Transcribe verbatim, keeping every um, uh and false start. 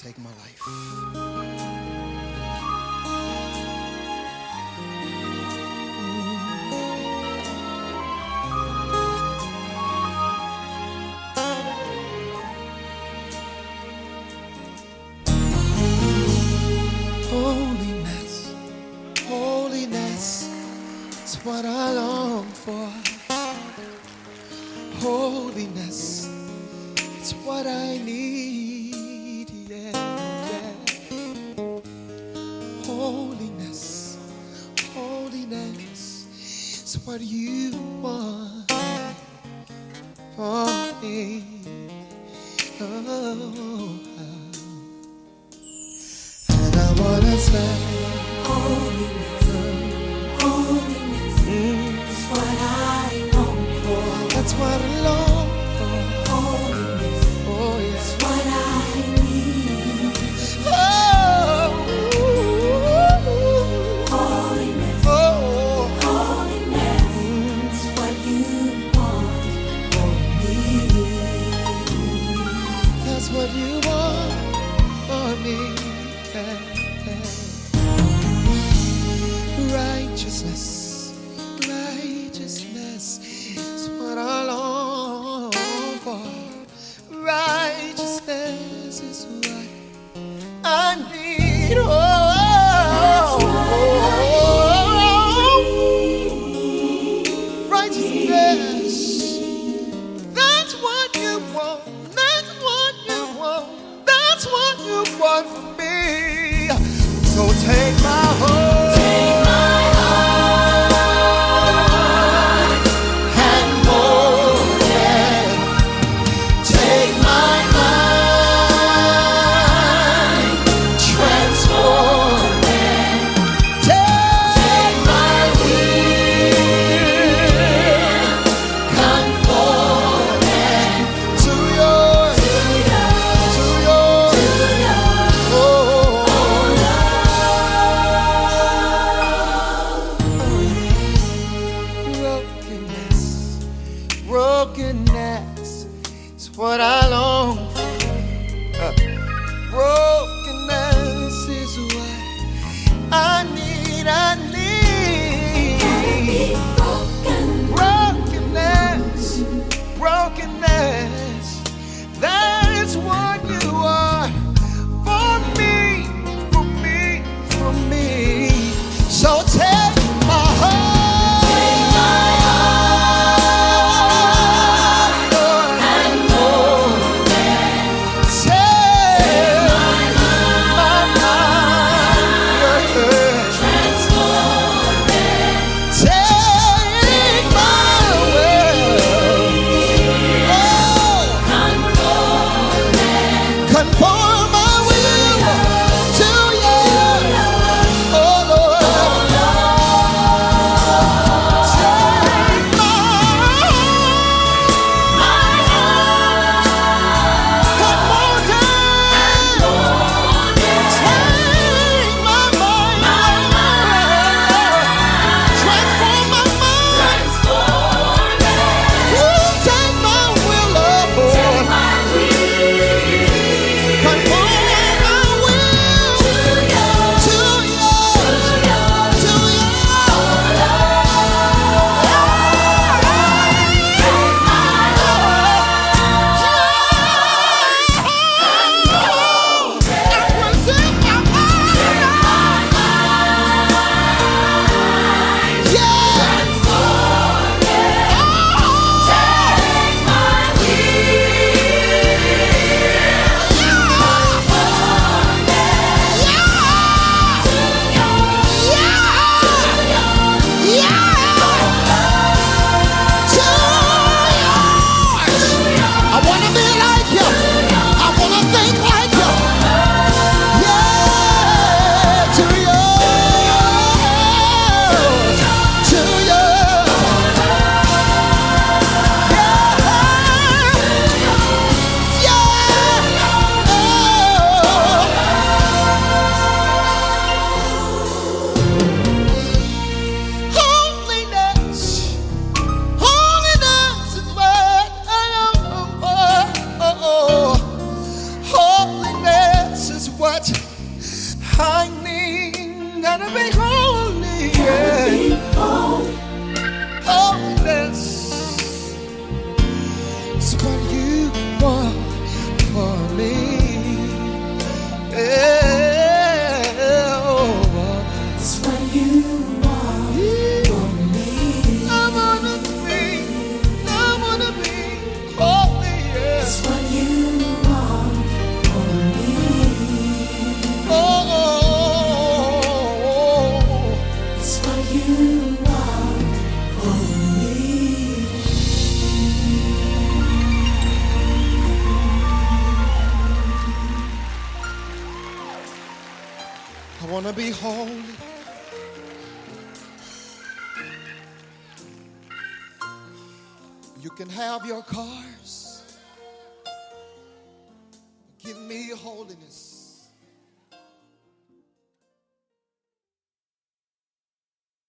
take my life. Holiness, holiness is what I long for. Holiness, it's what I need, yeah, yeah. Holiness, holiness is what you want for me. Oh, and I wanna say, holiness, holiness mm. is what I long for. That's what I long for. Holiness, oh yeah, is what I need. Oh, holiness, oh, holiness mm. is what you want for me. That's what you want for me. Yeah, yeah. Righteousness, righteousness is what I long for. Righteousness is what I need. Oh, righteousness. That's what you want. That's what you want. That's what you want from me. So take my heart. Brokenness is what I long for. Uh, brokenness is what I need. I need brokenness, brokenness. That is what you are for me, for me, for me. So take my heart. Conform my will to you, oh Lord. Take my heart, come on down. Take my mind, transform my mind. Ooh, take my will, Lord. what I need. Gotta be holy, yeah. Holiness is what you want for me. Yeah, oh, It's what you want for me. I wanna be, I wanna be holy, yeah. It's what you want for me. Oh, oh, oh, It's what you want for me. I wanna be holy. You can have your cars. Give me holiness.